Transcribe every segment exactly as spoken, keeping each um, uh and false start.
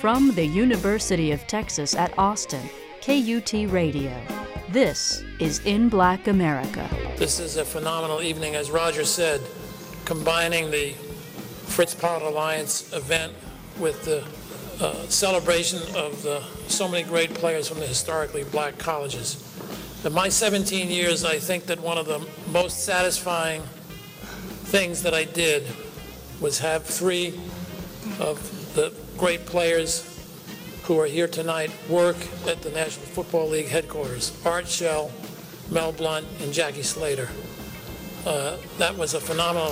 From the University of Texas at Austin, K U T Radio. This is In Black America. This is a phenomenal evening, as Roger said, combining the Fritz Pollard Alliance event with the uh, celebration of the, so many great players from the historically black colleges. In my seventeen years, I think that one of the most satisfying things that I did was have three of the great players who are here tonight work at the National Football League headquarters: Art Shell, Mel Blount, and Jackie Slater. Uh, that was a phenomenal.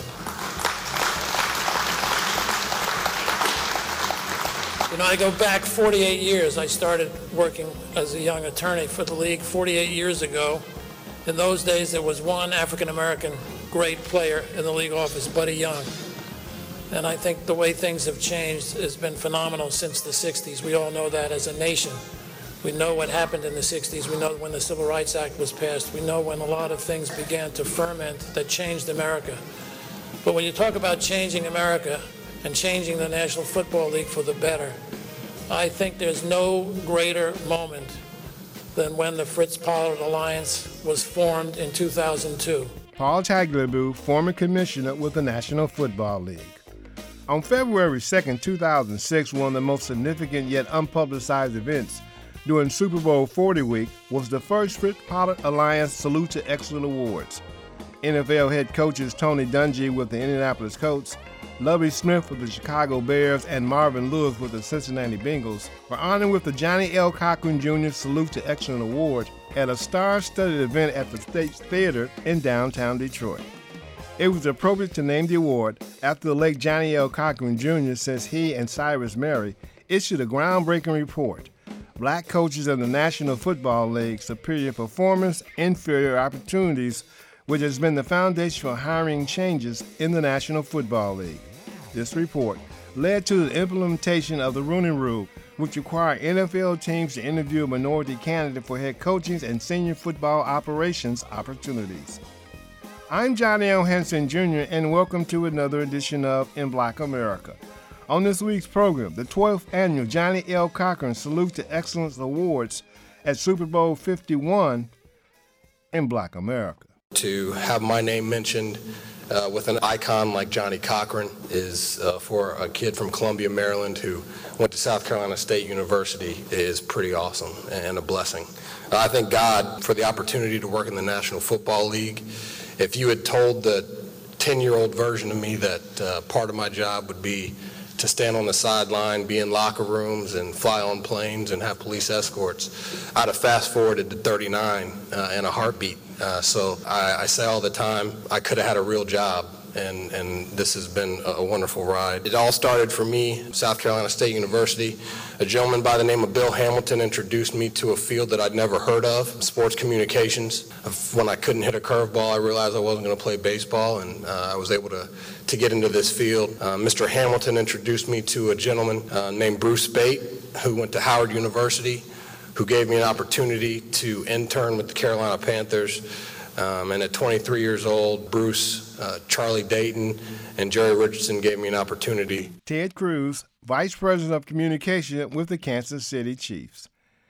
You know, I go back forty-eight years. I started working as a young attorney for the league forty-eight years ago. In those days, there was one African-American great player in the league office, Buddy Young. And I think the way things have changed has been phenomenal since the sixties. We all know that as a nation. We know what happened in the sixties. We know when the Civil Rights Act was passed. We know when a lot of things began to ferment that changed America. But when you talk about changing America and changing the National Football League for the better, I think there's no greater moment than when the Fritz Pollard Alliance was formed in two thousand two. Paul Tagliabue, former commissioner with the National Football League. On February second, two thousand six, one of the most significant yet unpublicized events during Super Bowl forty week was the first Fritz Pollard Alliance Salute to Excellence Awards. N F L head coaches Tony Dungy with the Indianapolis Colts, Lovie Smith with the Chicago Bears, and Marvin Lewis with the Cincinnati Bengals were honored with the Johnny L. Cochran Junior Salute to Excellence Award at a star-studded event at the State Theater in downtown Detroit. It was appropriate to name the award after the late Johnny L. Cochran Junior since he and Cyrus Mehri issued a groundbreaking report, Black Coaches in the National Football League: Superior Performance, Inferior Opportunities, which has been the foundation for hiring changes in the National Football League. This report led to the implementation of the Rooney Rule, which required N F L teams to interview a minority candidate for head coaching and senior football operations opportunities. I'm Johnny L. Henson Junior, and welcome to another edition of In Black America. On this week's program, the twelfth Annual Johnny L. Cochran Salute to Excellence Awards at Super Bowl fifty-one in Black America. To have my name mentioned uh, with an icon like Johnny Cochran is uh, for a kid from Columbia, Maryland who went to South Carolina State University is pretty awesome and a blessing. Uh, I thank God for the opportunity to work in the National Football League. If you had told the ten-year-old version of me that uh, part of my job would be to stand on the sideline, be in locker rooms, and fly on planes and have police escorts, I'd have fast-forwarded to thirty-nine uh, in a heartbeat. Uh, so I, I say all the time, I could have had a real job, and, and this has been a, a wonderful ride. It all started for me, South Carolina State University. A gentleman by the name of Bill Hamilton introduced me to a field that I'd never heard of, sports communications. When I couldn't hit a curveball, I realized I wasn't going to play baseball, and uh, I was able to, to get into this field. Uh, Mister Hamilton introduced me to a gentleman uh, named Bruce Spate, who went to Howard University, who gave me an opportunity to intern with the Carolina Panthers. Um, and at twenty-three years old, Bruce, uh, Charlie Dayton, and Jerry Richardson gave me an opportunity. Ted Cruz, Vice President of Communication with the Kansas City Chiefs.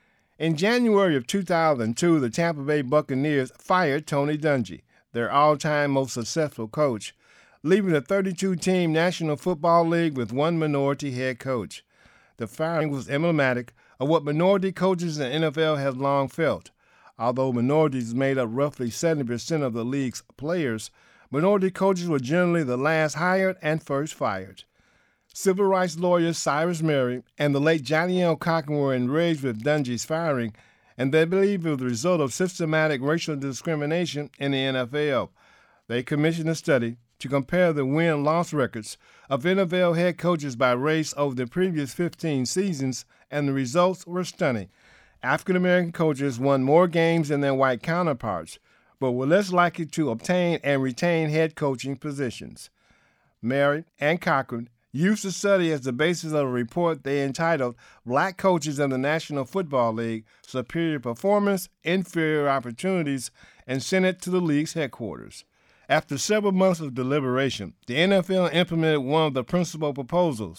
In January of two thousand two, the Tampa Bay Buccaneers fired Tony Dungy, their all-time most successful coach, leaving the thirty-two team National Football League with one minority head coach. The firing was emblematic of what minority coaches in the N F L have long felt. Although minorities made up roughly seventy percent of the league's players, minority coaches were generally the last hired and first fired. Civil rights lawyer Cyrus Mehri and the late Johnny L. Cochran were enraged with Dungy's firing, and they believe it was the result of systematic racial discrimination in the N F L. They commissioned a study to compare the win-loss records of N F L head coaches by race over the previous fifteen seasons, and the results were stunning. African-American coaches won more games than their white counterparts, but were less likely to obtain and retain head coaching positions. Mehri and Cochran used the study as the basis of a report they entitled Black Coaches in the National Football League: Superior Performance, Inferior Opportunities, and sent it to the league's headquarters. After several months of deliberation, the N F L implemented one of the principal proposals,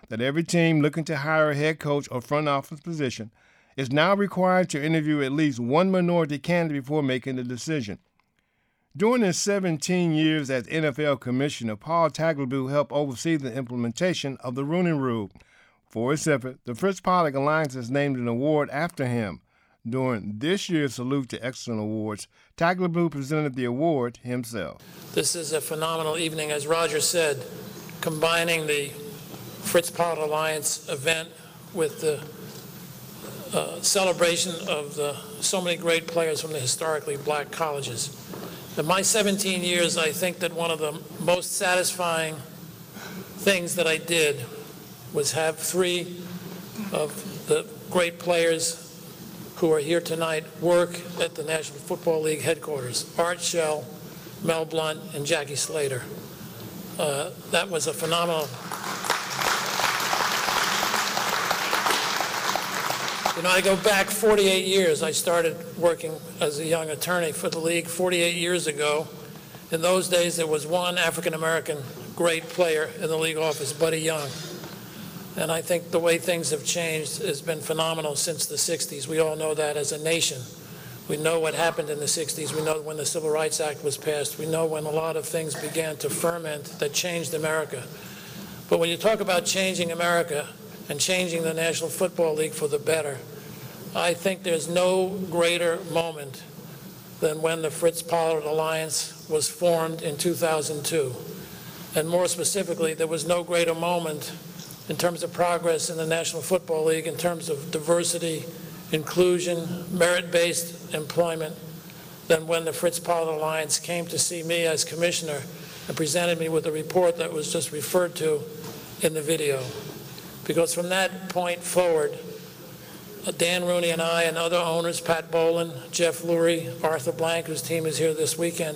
that every team looking to hire a head coach or front office position is now required to interview at least one minority candidate before making the decision. During his seventeen years as N F L commissioner, Paul Tagliabue helped oversee the implementation of the Rooney Rule. For his effort, the Fritz Pollak Alliance has named an award after him. During this year's Salute to Excellence Awards, Tagliabue presented the award himself. This is a phenomenal evening, as Roger said, combining the Fritz Pollak Alliance event with the uh, celebration of the, so many great players from the historically black colleges. In my seventeen years, I think that one of the most satisfying things that I did was have three of the great players who are here tonight work at the National Football League headquarters: Art Shell, Mel Blount, and Jackie Slater. Uh, that was a phenomenal. You know, I go back forty-eight years. I started working as a young attorney for the league forty-eight years ago. In those days, there was one African-American great player in the league office, Buddy Young. And I think the way things have changed has been phenomenal since the sixties. We all know that as a nation. We know what happened in the sixties. We know when the Civil Rights Act was passed. We know when a lot of things began to ferment that changed America. But when you talk about changing America and changing the National Football League for the better, I think there's no greater moment than when the Fritz Pollak Alliance was formed in two thousand two. And more specifically, there was no greater moment in terms of progress in the National Football League, in terms of diversity, inclusion, merit-based employment, than when the Fritz Pollak Alliance came to see me as commissioner and presented me with a report that was just referred to in the video. Because from that point forward, Dan Rooney and I and other owners, Pat Boland, Jeff Lurie, Arthur Blank, whose team is here this weekend,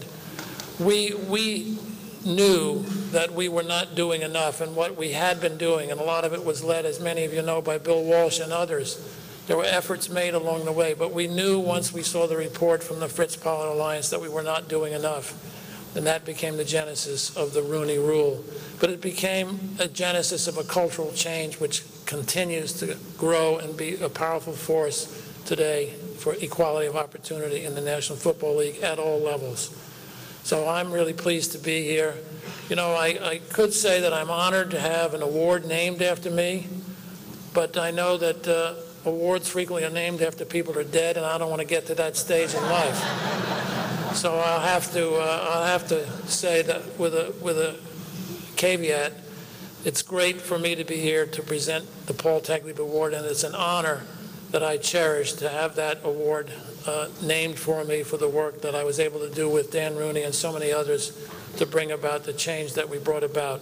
we, we knew that we were not doing enough, and what we had been doing, and a lot of it was led, as many of you know, by Bill Walsh and others. There were efforts made along the way, but we knew once we saw the report from the Fritz Pollak Alliance that we were not doing enough, and that became the genesis of the Rooney Rule. But it became a genesis of a cultural change which continues to grow and be a powerful force today for equality of opportunity in the National Football League at all levels. So I'm really pleased to be here. You know, I, I could say that I'm honored to have an award named after me, but I know that uh, awards frequently are named after people who are dead, and I don't want to get to that stage in life. So I'll have to, uh, I'll have to say that with a, with a caveat, it's great for me to be here to present the Paul Tagliabue Award, and it's an honor that I cherish to have that award uh, named for me for the work that I was able to do with Dan Rooney and so many others to bring about the change that we brought about.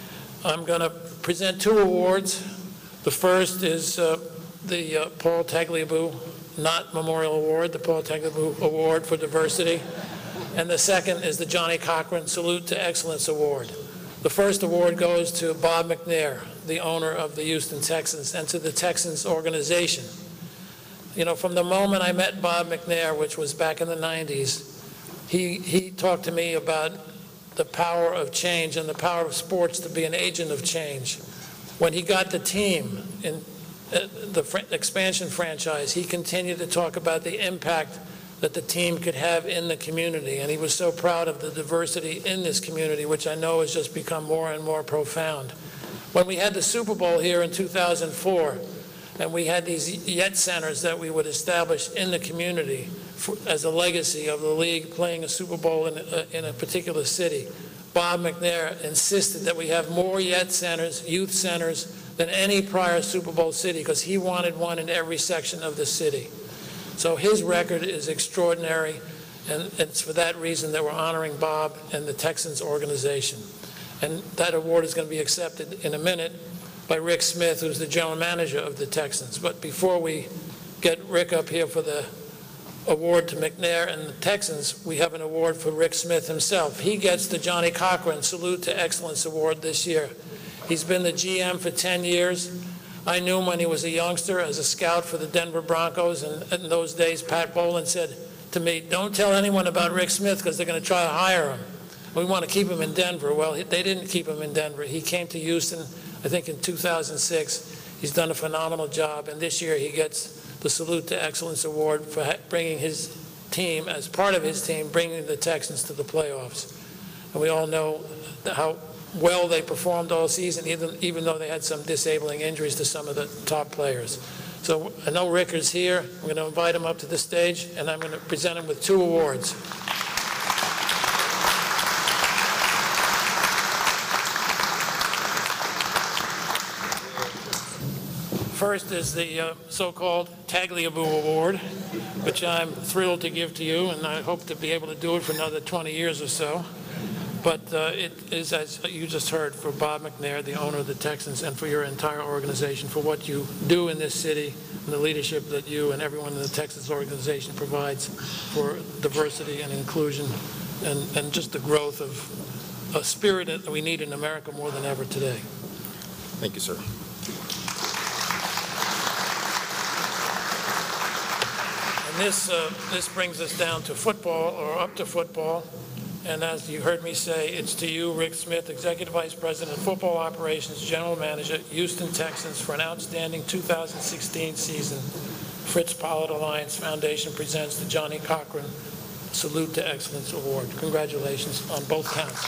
I'm going to present two awards. The first is uh, the uh, Paul Tagliabue Not Memorial Award, the Paul Tagliabue Award for Diversity. And the second is the Johnny Cochran Salute to Excellence Award. The first award goes to Bob McNair, the owner of the Houston Texans, and to the Texans organization. You know, from the moment I met Bob McNair, which was back in the nineties, he, he talked to me about the power of change and the power of sports to be an agent of change. When he got the team in uh, the fr expansion franchise, he continued to talk about the impact that the team could have in the community, and he was so proud of the diversity in this community, which I know has just become more and more profound. When we had the Super Bowl here in two thousand four, and we had these Yet Centers that we would establish in the community for, as a legacy of the league playing a Super Bowl in a, in a particular city, Bob McNair insisted that we have more Yet Centers, youth centers, than any prior Super Bowl city, because he wanted one in every section of the city. So his record is extraordinary, and it's for that reason that we're honoring Bob and the Texans organization. And that award is going to be accepted in a minute by Rick Smith, who's the general manager of the Texans. But before we get Rick up here for the award to McNair and the Texans, we have an award for Rick Smith himself. He gets the Johnny Cochran Salute to Excellence Award this year. He's been the G M for ten years. I knew him when he was a youngster as a scout for the Denver Broncos, and in those days, Pat Boland said to me, "Don't tell anyone about Rick Smith because they're going to try to hire him. We want to keep him in Denver." Well, they didn't keep him in Denver. He came to Houston I think in two thousand six, he's done a phenomenal job, and this year he gets the Salute to Excellence Award for bringing his team, as part of his team, bringing the Texans to the playoffs. And we all know how well they performed all season, even, even though they had some disabling injuries to some of the top players. So I know Rick is here. I'm going to invite him up to the stage, and I'm going to present him with two awards. First is the uh, so-called Tagliabue Award, which I'm thrilled to give to you, and I hope to be able to do it for another twenty years or so. But uh, it is, as you just heard, for Bob McNair, the owner of the Texans, and for your entire organization, for what you do in this city and the leadership that you and everyone in the Texans organization provides for diversity and inclusion and, and just the growth of a spirit that we need in America more than ever today. Thank you, sir. And this, uh, this brings us down to football, or up to football. And as you heard me say, it's to you, Rick Smith, Executive Vice President of Football Operations, General Manager, Houston Texans, for an outstanding two thousand sixteen season. Fritz Pollard Alliance Foundation presents the Johnny Cochran Salute to Excellence Award. Congratulations on both counts.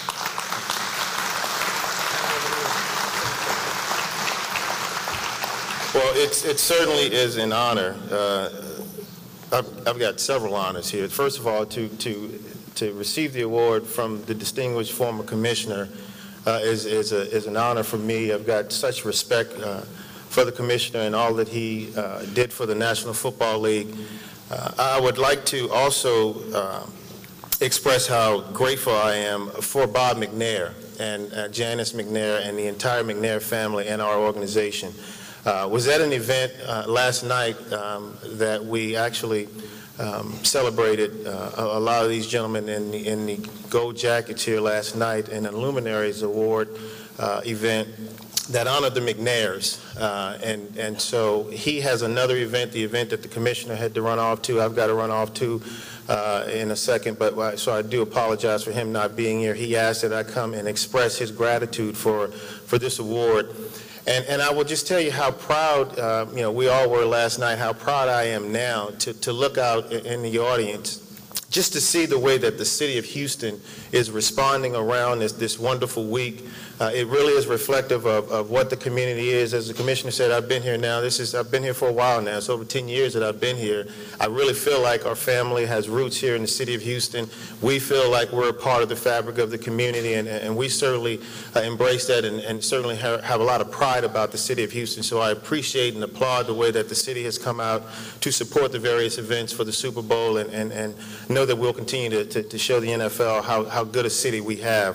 Well, it's, it certainly is an honor. Uh, I've, I've got several honors here. First of all, to, to to receive the award from the distinguished former commissioner uh, is, is, a, is an honor for me. I've got such respect uh, for the commissioner and all that he uh, did for the National Football League. Uh, I would like to also uh, express how grateful I am for Bob McNair and uh, Janice McNair and the entire McNair family and our organization. Uh, was at an event uh, last night um, that we actually Um, celebrated uh, a, a lot of these gentlemen in the, in the gold jackets here last night in an Luminaries Award uh, event that honored the McNairs. Uh, and, and so he has another event, the event that the commissioner had to run off to. I've got to run off to uh, in a second, but so I do apologize for him not being here. He asked that I come and express his gratitude for, for this award. And, and I will just tell you how proud, uh, you know, we all were last night, how proud I am now to, to look out in the audience, just to see the way that the city of Houston is responding around this, this wonderful week. Uh, it really is reflective of, of what the community is. As the commissioner said, I've been here now. This is I've been here for a while now. It's over ten years that I've been here. I really feel like our family has roots here in the city of Houston. We feel like we're a part of the fabric of the community, and, and we certainly uh, embrace that and, and certainly have, have a lot of pride about the city of Houston. So I appreciate and applaud the way that the city has come out to support the various events for the Super Bowl, and, and, and know that we'll continue to, to, to show the N F L how, how good a city we have.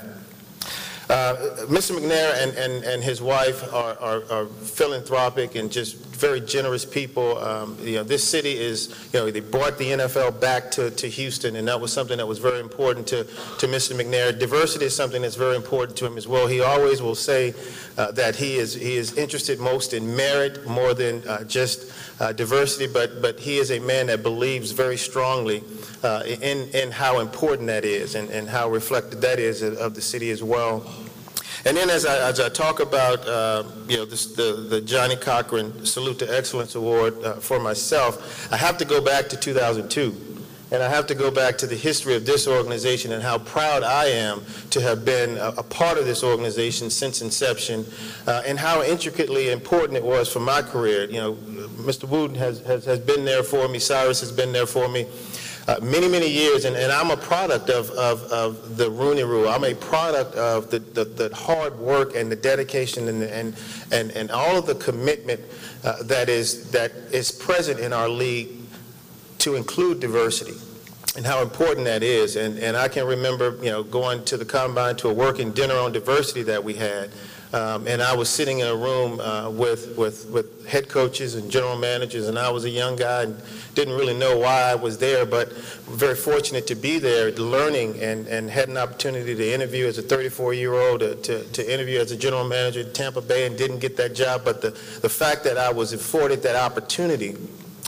Uh, Mister McNair and, and, and his wife are, are, are philanthropic and just very generous people. Um, you know, this city is, you know, they brought the N F L back to, to Houston, and that was something that was very important to, to Mister McNair. Diversity is something that's very important to him as well. He always will say uh, that he is, he is interested most in merit more than uh, just uh, diversity, but, but he is a man that believes very strongly uh, in, in how important that is, and, and how reflected that is of the city as well. And then as I, as I talk about, uh, you know, this, the, the Johnny Cochran Salute to Excellence Award uh, for myself, I have to go back to two thousand two. And I have to go back to the history of this organization and how proud I am to have been a, a part of this organization since inception, uh, and how intricately important it was for my career. You know, Mister Wooten has, has, has been there for me, Cyrus has been there for me. Uh, many, many years, and, and I'm a product of, of, of the Rooney Rule. I'm a product of the, the, the hard work and the dedication and, and, and, and all of the commitment uh, that is, that is present in our league to include diversity, and how important that is. And, and I can remember, you know, going to the Combine to a working dinner on diversity that we had. Um, and I was sitting in a room uh, with, with, with head coaches and general managers, and I was a young guy and didn't really know why I was there, but very fortunate to be there learning, and, and had an opportunity to interview as a thirty-four-year-old, to, to, to interview as a general manager at Tampa Bay, and didn't get that job. But the, the fact that I was afforded that opportunity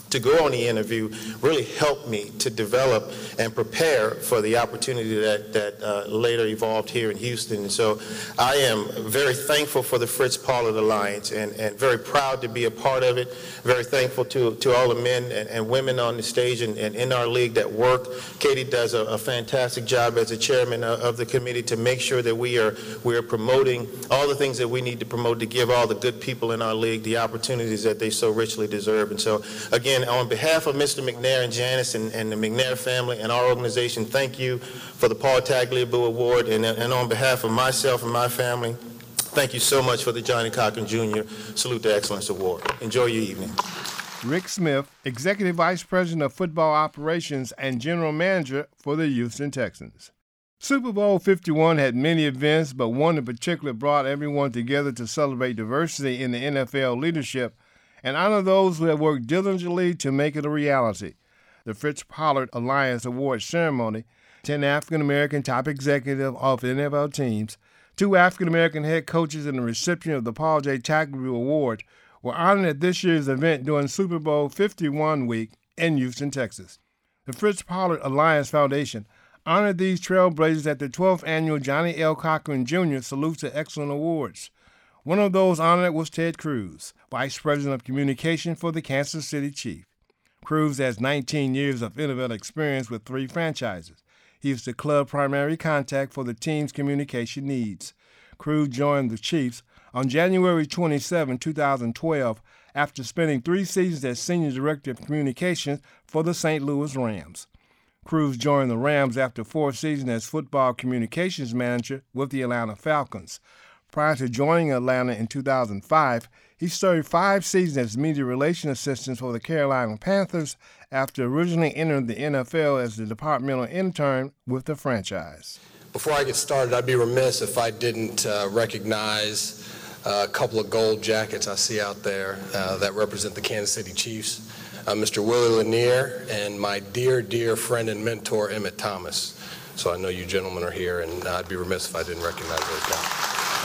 to go on the interview really helped me to develop and prepare for the opportunity that, that uh, later evolved here in Houston. And so I am very thankful for the Fritz Pollard Alliance and, and very proud to be a part of it. Very thankful to, to all the men and, and women on the stage and, and in our league that work. Katie does a, a fantastic job as the chairman of, of the committee to make sure that we are, we are promoting all the things that we need to promote to give all the good people in our league the opportunities that they so richly deserve. And so, again, on behalf of Mister McNair and Janice and, and the McNair family and our organization, thank you for the Paul Tagliabue Award. And, and on behalf of myself and my family, thank you so much for the Johnny Cochran Junior Salute to Excellence Award. Enjoy your evening. Rick Smith, Executive Vice President of Football Operations and General Manager for the Houston Texans. Super Bowl fifty-one had many events, but one in particular brought everyone together to celebrate diversity in the N F L leadership and honor those who have worked diligently to make it a reality. The Fritz Pollard Alliance Award ceremony, ten African-American top executives of N F L teams, two African-American head coaches, and the recipient of the Paul J. Tagliabue Award were honored at this year's event during Super Bowl fifty-one week in Houston, Texas. The Fritz Pollard Alliance Foundation honored these trailblazers at the twelfth Annual Johnny L. Cochran Junior Salute to Excellence Awards. One of those honored was Ted Cruz, Vice President of Communication for the Kansas City Chiefs. Cruz has nineteen years of N F L experience with three franchises. He is the club primary contact for the team's communication needs. Cruz joined the Chiefs on January twenty-seventh, two thousand twelve, after spending three seasons as Senior Director of Communications for the Saint Louis Rams. Cruz joined the Rams after four seasons as Football Communications Manager with the Atlanta Falcons. Prior to joining Atlanta in two thousand five, he served five seasons as Media Relations Assistant for the Carolina Panthers after originally entering the N F L as the departmental intern with the franchise. Before I get started, I'd be remiss if I didn't uh, recognize uh, a couple of gold jackets I see out there uh, that represent the Kansas City Chiefs. Uh, Mister Willie Lanier and my dear, dear friend and mentor, Emmett Thomas. So I know you gentlemen are here, and uh, I'd be remiss if I didn't recognize those guys.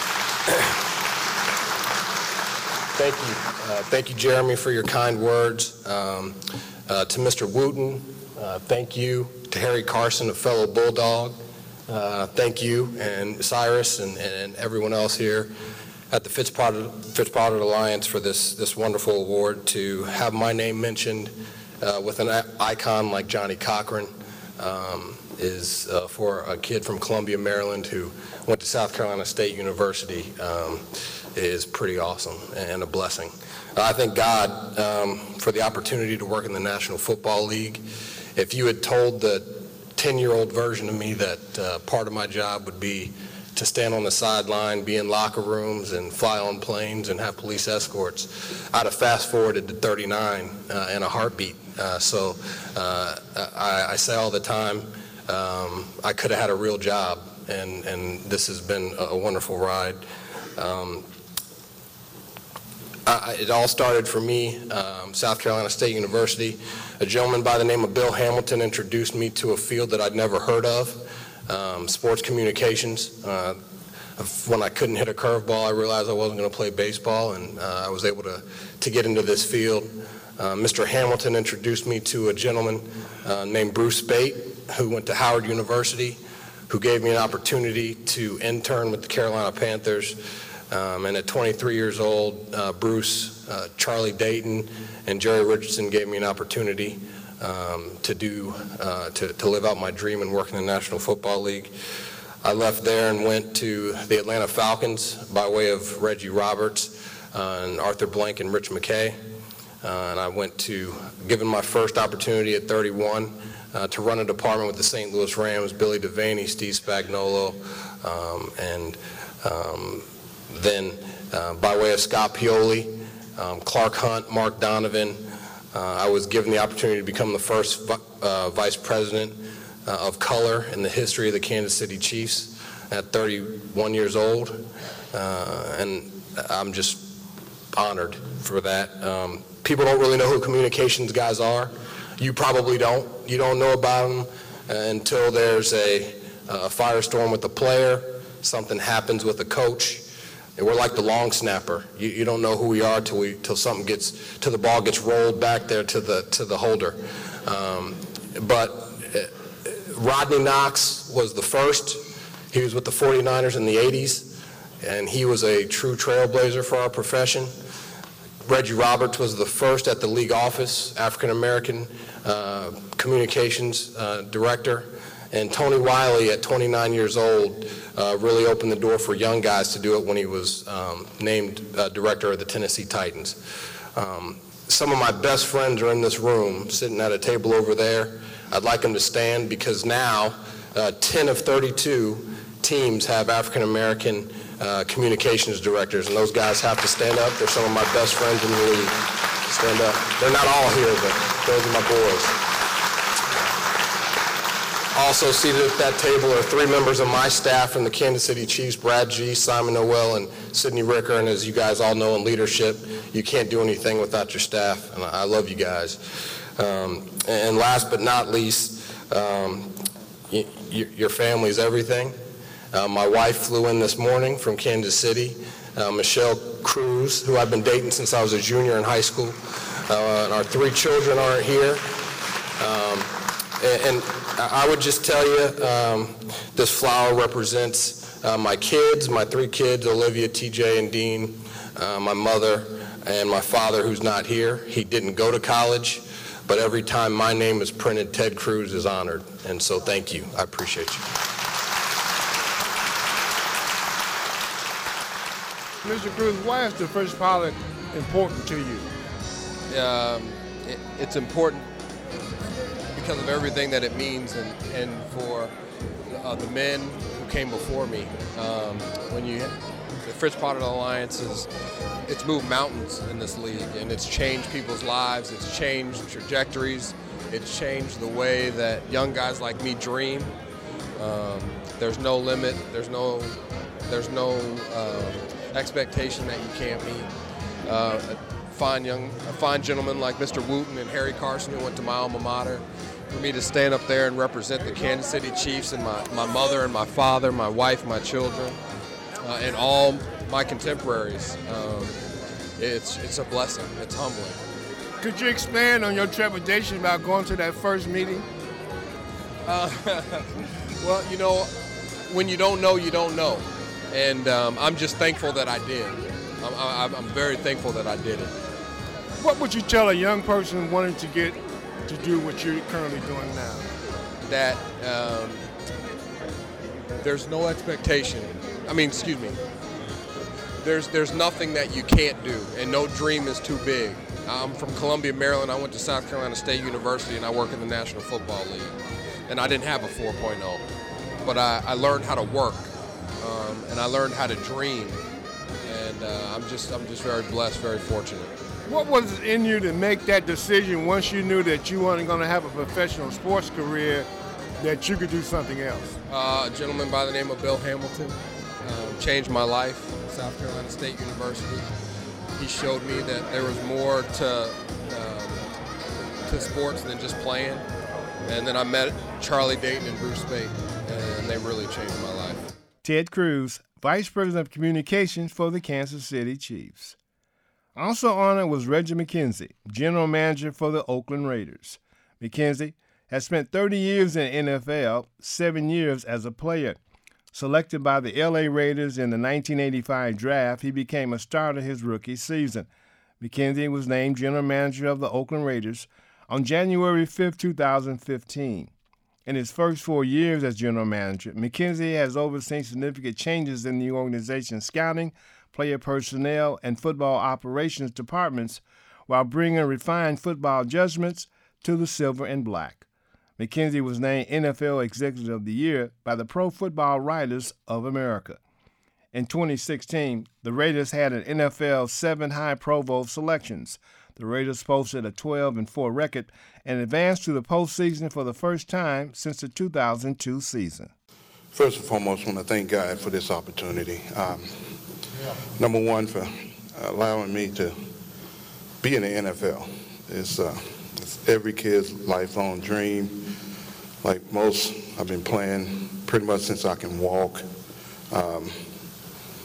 Thank you. Uh, thank you, Jeremy, for your kind words. Um, uh, to Mister Wooten, uh, thank you. To Harry Carson, a fellow Bulldog, uh, thank you. And Cyrus and, and everyone else here at the Fritz Pollard, Fritz Pollard Alliance for this, this wonderful award. To have my name mentioned uh, with an icon like Johnny Cochran um, is uh, for a kid from Columbia, Maryland, who went to South Carolina State University, um, is pretty awesome and a blessing. I thank God um, for the opportunity to work in the National Football League. If you had told the ten-year-old version of me that uh, part of my job would be to stand on the sideline, be in locker rooms, and fly on planes and have police escorts, I'd have fast-forwarded to thirty-nine uh, in a heartbeat. Uh, so uh, I, I say all the time, um, I could have had a real job. And, and this has been a, a wonderful ride. Um, I, it all started for me, um, South Carolina State University. A gentleman by the name of Bill Hamilton introduced me to a field that I'd never heard of, um, sports communications. Uh, when I couldn't hit a curveball, I realized I wasn't going to play baseball, and uh, I was able to, to get into this field. Uh, Mister Hamilton introduced me to a gentleman uh, named Bruce Spate, who went to Howard University, who gave me an opportunity to intern with the Carolina Panthers. Um, and at twenty-three years old, uh, Bruce, uh, Charlie Dayton, and Jerry Richardson gave me an opportunity um, to do, uh, to, to live out my dream and work in the National Football League. I left there and went to the Atlanta Falcons by way of Reggie Roberts uh, and Arthur Blank and Rich McKay. Uh, and I went to, given my first opportunity at thirty-one, Uh, to run a department with the Saint Louis Rams, Billy Devaney, Steve Spagnuolo, um, and um, then uh, by way of Scott Pioli, um, Clark Hunt, Mark Donovan, uh, I was given the opportunity to become the first uh, vice president uh, of color in the history of the Kansas City Chiefs at thirty-one years old, uh, and I'm just honored for that. Um, people don't really know who communications guys are. You probably don't. You don't know about them until there's a, a firestorm with a player, something happens with a coach, And we're like the long snapper. You, you don't know who we are till we till something gets till the ball gets rolled back there to the to the holder. Um, but uh, Rodney Knox was the first. He was with the forty-niners in the eighties, and he was a true trailblazer for our profession. Reggie Roberts was the first at the league office, African American uh, communications uh, director. And Tony Wiley, at twenty-nine years old, uh, really opened the door for young guys to do it when he was um, named uh, director of the Tennessee Titans. Um, some of my best friends are in this room, sitting at a table over there. I'd like them to stand because now uh, ten of thirty-two teams have African American uh, communications directors, and those guys have to stand up. They're some of my best friends in the league. Stand up. They're not all here, but those are my boys. Also seated at that table are three members of my staff from the Kansas City Chiefs, Brad G., Simon Noel, and Sidney Ricker. And as you guys all know in leadership, you can't do anything without your staff, and I love you guys. Um, and last but not least, um, y- y- your family is everything. Uh, my wife flew in this morning from Kansas City, uh, Michelle Cruz, who I've been dating since I was a junior in high school. Uh, and our three children aren't here. Um, and, and I would just tell you, um, this flower represents uh, my kids, my three kids, Olivia, T J, and Dean, uh, my mother, and my father, who's not here. He didn't go to college, but every time my name is printed, Ted Cruz is honored. And so thank you. I appreciate you. Mister Cruz, why is the first pilot important to you? Um, it, it's important because of everything that it means, and, and for uh, the men who came before me. Um, when you, the Fritz Potter Alliance is, it's moved mountains in this league, and it's changed people's lives. It's changed trajectories. It's changed the way that young guys like me dream. Um, there's no limit. There's no, there's no uh, expectation that you can't meet. Uh, a fine young, a fine gentleman like Mister Wooten and Harry Carson, who went to my alma mater. For me to stand up there and represent the Kansas City Chiefs and my, my mother and my father, my wife, my children, uh, and all my contemporaries, um, it's it's a blessing. It's humbling. Could you expand on your trepidation about going to that first meeting? Uh, well, you know, when you don't know, you don't know. And um, I'm just thankful that I did. I'm, I'm, I'm very thankful that I did it. What would you tell a young person wanting to get to do what you're currently doing now? That um, there's no expectation. I mean, excuse me. There's there's nothing that you can't do, and no dream is too big. I'm from Columbia, Maryland. I went to South Carolina State University, and I work in the National Football League. And I didn't have a four point oh, but I, I learned how to work, um, and I learned how to dream. And uh, I'm just I'm just very blessed, very fortunate. What was in you to make that decision once you knew that you weren't going to have a professional sports career, that you could do something else? Uh, a gentleman by the name of Bill Hamilton um, changed my life at South Carolina State University. He showed me that there was more to um, to sports than just playing. And then I met Charlie Dayton and Bruce Speight, and they really changed my life. Ted Cruz, Vice President of Communications for the Kansas City Chiefs. Also honored was Reggie McKenzie, General Manager for the Oakland Raiders. McKenzie has spent thirty years in the N F L, seven years as a player. Selected by the L A Raiders in the nineteen eighty-five draft, he became a starter his rookie season. McKenzie was named General Manager of the Oakland Raiders on January fifth, two thousand fifteen. In his first four years as General Manager, McKenzie has overseen significant changes in the organization's scouting, player personnel, and football operations departments while bringing refined football judgments to the silver and black. McKenzie was named N F L Executive of the Year by the Pro Football Writers of America. In twenty sixteen, the Raiders had an N F L seven high Pro Bowl selections. The Raiders posted a twelve and four record and advanced to the postseason for the first time since the two thousand two season. First and foremost, I want to thank God for this opportunity. Um, number one, for allowing me to be in the N F L. It's, uh, it's every kid's lifelong dream. Like most, I've been playing pretty much since I can walk. Um,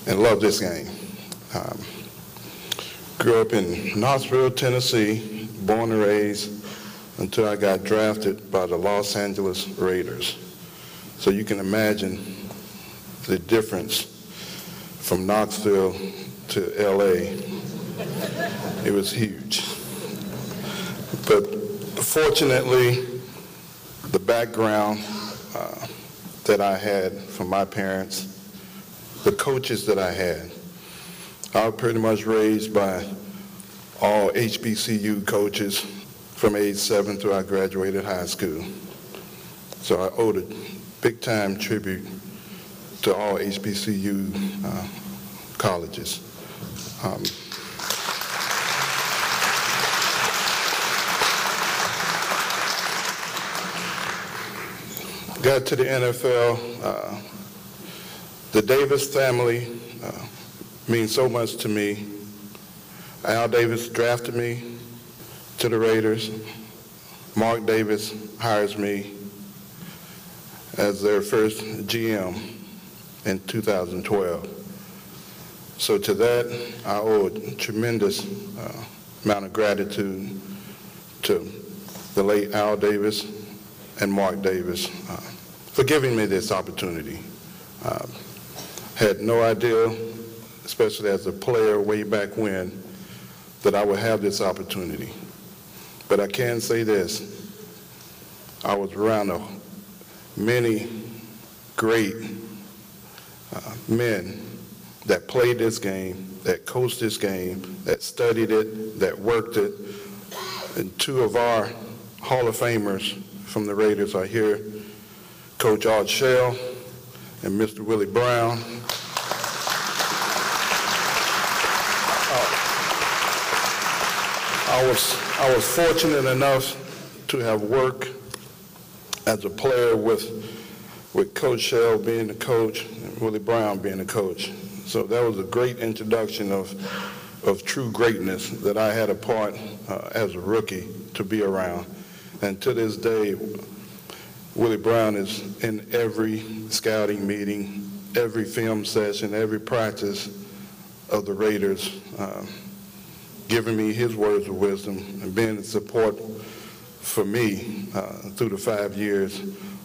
and love this game. Um, grew up in Knoxville, Tennessee, born and raised until I got drafted by the Los Angeles Raiders. So you can imagine the difference from Knoxville to L A. It was huge. But fortunately, the background uh, that I had from my parents, the coaches that I had, I was pretty much raised by all H B C U coaches from age seven till I graduated high school. So I owed a big-time tribute to all H B C U uh, colleges. Um, got to the N F L. Uh, the Davis family uh, means so much to me. Al Davis drafted me to the Raiders. Mark Davis hires me as their first G M in two thousand twelve. So to that, I owe a tremendous uh, amount of gratitude to the late Al Davis and Mark Davis uh, for giving me this opportunity. Uh, had no idea, especially as a player way back when, that I would have this opportunity. But I can say this, I was around a, many great uh, men that played this game, that coached this game, that studied it, that worked it. And two of our Hall of Famers from the Raiders are here, Coach Art Shell and Mister Willie Brown. I was, I was fortunate enough to have worked as a player with, with Coach Shell being the coach and Willie Brown being the coach. So that was a great introduction of, of true greatness that I had a part uh, as a rookie to be around. And to this day, Willie Brown is in every scouting meeting, every film session, every practice of the Raiders, uh, giving me his words of wisdom and being the support for me uh, through the five years.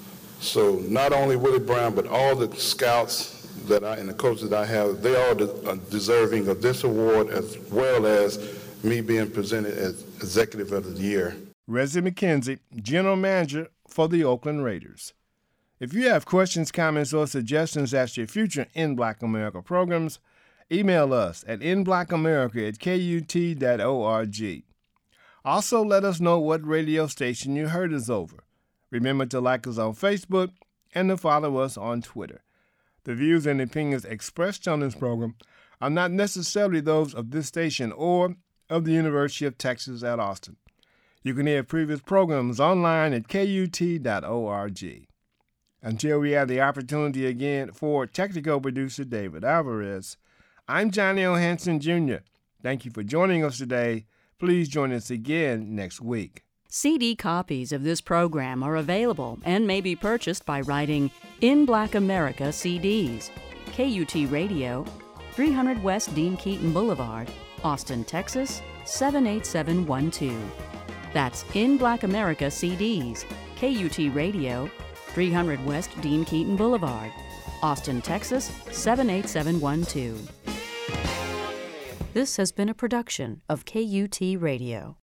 So not only Willie Brown, but all the scouts that I and the coaches that I have, they are de- deserving of this award, as well as me being presented as Executive of the Year. Reggie McKenzie, General Manager for the Oakland Raiders. If you have questions, comments, or suggestions as to future In Black America programs, email us at in black america at k u t dot org. Also, let us know what radio station you heard us over. Remember to like us on Facebook and to follow us on Twitter. The views and opinions expressed on this program are not necessarily those of this station or of the University of Texas at Austin. You can hear previous programs online at k u t dot org. Until we have the opportunity again, for technical producer David Alvarez, I'm Johnny O. Hanson, Junior Thank you for joining us today. Please join us again next week. C D copies of this program are available and may be purchased by writing In Black America C Ds, K U T Radio, three hundred West Dean Keaton Boulevard, Austin, Texas, seven eight seven one two. That's In Black America C Ds, K U T Radio, three hundred West Dean Keaton Boulevard, Austin, Texas, seven eight seven one two. This has been a production of K U T Radio.